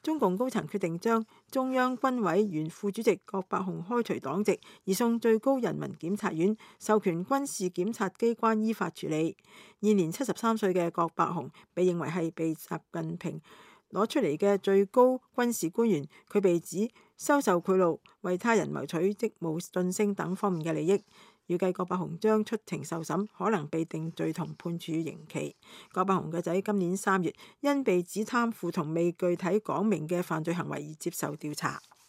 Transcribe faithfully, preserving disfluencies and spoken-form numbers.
中共高層決定將中央軍委原副主席郭伯雄開除黨籍，移送最高人民檢察院，授權軍事檢察機關依法處理。現年七十三歲嘅郭伯雄被認為係被習近平攞出嚟嘅最高軍事官員，佢被指收受賄賂、為他人謀取職務晉升等方面嘅利益。預計郭伯雄將出庭受審，可能被定罪同判處刑期。郭伯雄嘅仔今年三月因被指貪腐同未具體講明嘅犯罪行為而接受調查。